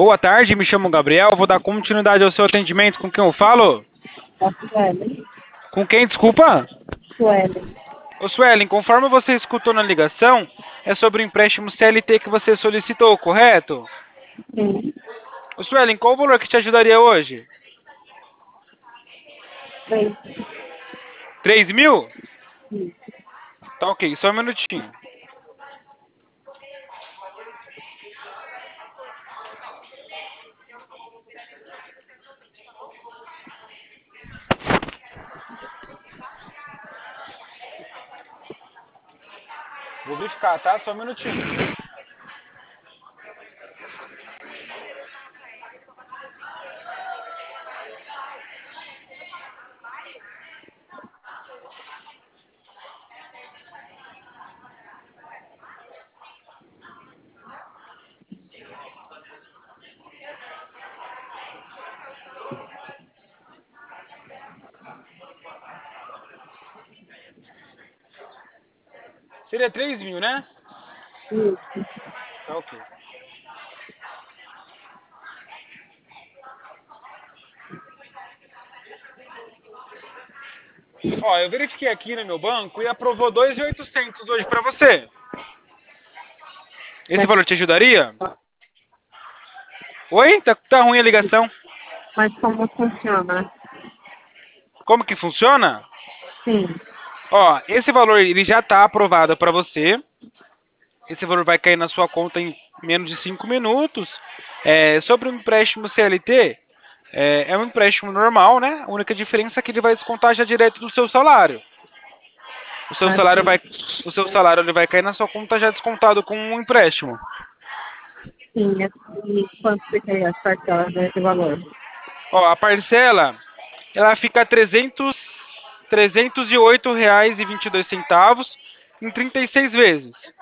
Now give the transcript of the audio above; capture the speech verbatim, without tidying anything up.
Boa tarde, me chamo Gabriel, vou dar continuidade ao seu atendimento. Com quem eu falo? A Suelen. Com quem, desculpa? Suelen. Ô Suelen, conforme você escutou na ligação, é sobre o empréstimo C L T que você solicitou, correto? Sim. Ô Suelen, qual o valor que te ajudaria hoje? Três. Três mil? Sim. Tá ok, só um minutinho. Vou verificar, tá? Só um minutinho. Seria três mil, né? Isso. Tá ok. Ó, eu verifiquei aqui no meu banco e aprovou dois mil e oitocentos hoje pra você. Esse Mas, valor te ajudaria? Oi? Tá, tá ruim a ligação. mas como funciona? Como que funciona? Sim. Ó, esse valor ele já tá aprovado pra você. Esse valor vai cair na sua conta em menos de cinco minutos. É, sobre o empréstimo C L T, é, é um empréstimo normal, né? A única diferença é que ele vai descontar já direto do seu salário. O seu salário Assim. vai, o seu salário ele vai cair na sua conta já descontado com um empréstimo. Sim. E quanto fica as parcelas desse valor? Ó, a parcela ela fica trezentos, trezentos e oito reais e vinte e dois centavos em trinta e seis vezes.